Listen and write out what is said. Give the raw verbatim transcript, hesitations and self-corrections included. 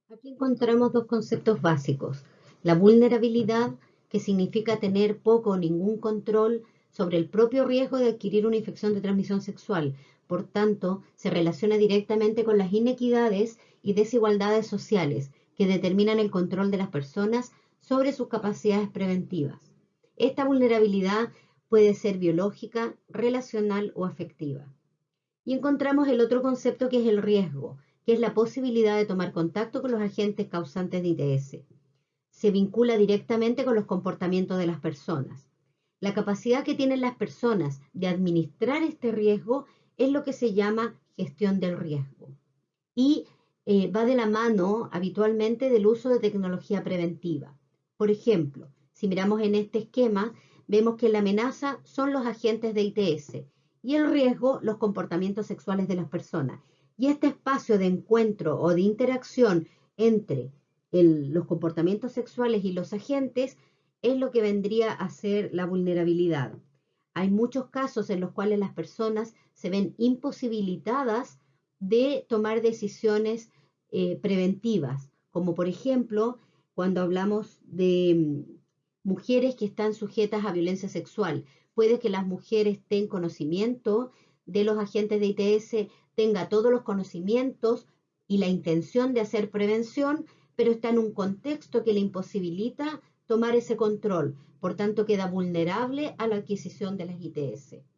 Aquí encontramos dos conceptos básicos. La vulnerabilidad, que significa tener poco o ningún control sobre el propio riesgo de adquirir una infección de transmisión sexual. Por tanto, se relaciona directamente con las inequidades y desigualdades sociales que determinan el control de las personas sobre sus capacidades preventivas. Esta vulnerabilidad puede ser biológica, relacional o afectiva. Y encontramos el otro concepto que es el riesgo, que es la posibilidad de tomar contacto con los agentes causantes de I T S. Se vincula directamente con los comportamientos de las personas. La capacidad que tienen las personas de administrar este riesgo es lo que se llama gestión del riesgo. Y eh, va de la mano habitualmente del uso de tecnología preventiva. Por ejemplo, si miramos en este esquema, vemos que la amenaza son los agentes de I T S y el riesgo los comportamientos sexuales de las personas. Y este espacio de encuentro o de interacción entre el, los comportamientos sexuales y los agentes es lo que vendría a ser la vulnerabilidad. Hay muchos casos en los cuales las personas se ven imposibilitadas de tomar decisiones eh, preventivas, como por ejemplo cuando hablamos de mm, mujeres que están sujetas a violencia sexual. Puede que las mujeres tengan conocimiento de los agentes de I T S, tenga todos los conocimientos y la intención de hacer prevención, pero está en un contexto que le imposibilita tomar ese control, por tanto queda vulnerable a la adquisición de las I T S.